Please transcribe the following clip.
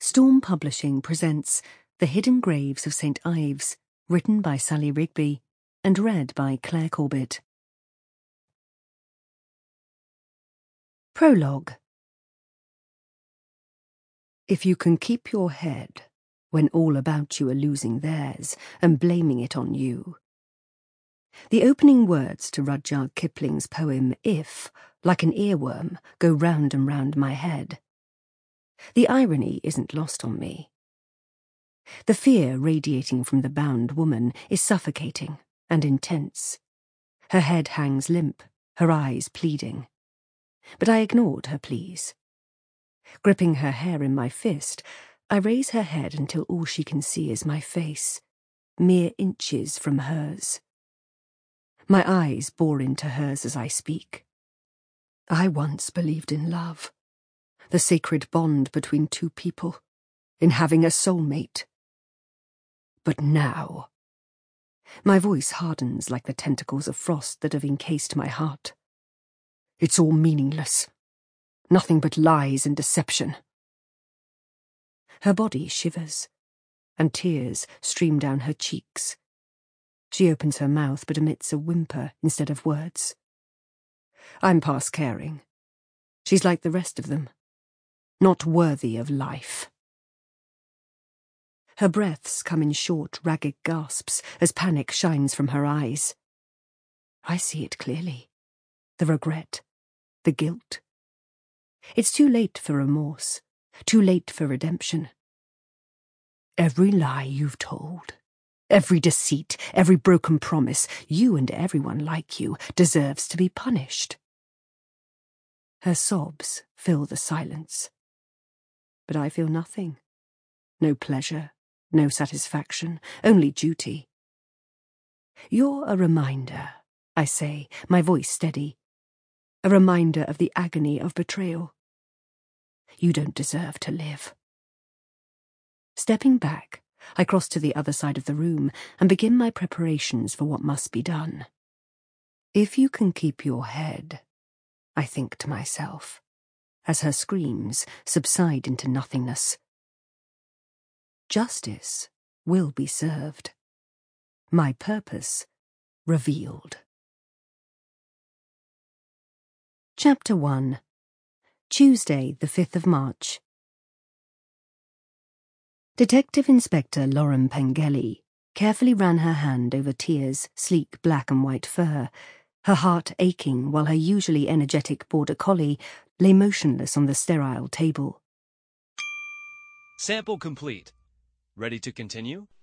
Storm Publishing presents The Hidden Graves of St. Ives, written by Sally Rigby and read by Claire Corbett. Prologue. If you can keep your head when all about you are losing theirs and blaming it on you. The opening words to Rudyard Kipling's poem If, like an earworm, go round and round my head. The irony isn't lost on me. The fear radiating from the bound woman is suffocating and intense. Her head hangs limp, her eyes pleading. But I ignored her pleas. Gripping her hair in my fist, I raise her head until all she can see is my face, mere inches from hers. My eyes bore into hers as I speak. I once believed in love, the sacred bond between two people, in having a soulmate. But now, my voice hardens like the tentacles of frost that have encased my heart. It's all meaningless. Nothing but lies and deception. Her body shivers, and tears stream down her cheeks. She opens her mouth but emits a whimper instead of words. I'm past caring. She's like the rest of them, not worthy of life. Her breaths come in short, ragged gasps as panic shines from her eyes. I see it clearly. The regret, the guilt. It's too late for remorse, too late for redemption. Every lie you've told, every deceit, every broken promise, you and everyone like you deserves to be punished. Her sobs fill the silence. But I feel nothing. No pleasure, no satisfaction, only duty. You're a reminder, I say, my voice steady. A reminder of the agony of betrayal. You don't deserve to live. Stepping back, I cross to the other side of the room and begin my preparations for what must be done. If you can keep your head, I think to myself, as her screams subside into nothingness. Justice will be served. My purpose revealed. Chapter 1. Tuesday, the 5th of March. Detective Inspector Lauren Pengelly carefully ran her hand over Tia's sleek black and white fur, her heart aching while her usually energetic border collie lay motionless on the sterile table. Sample complete. Ready to continue?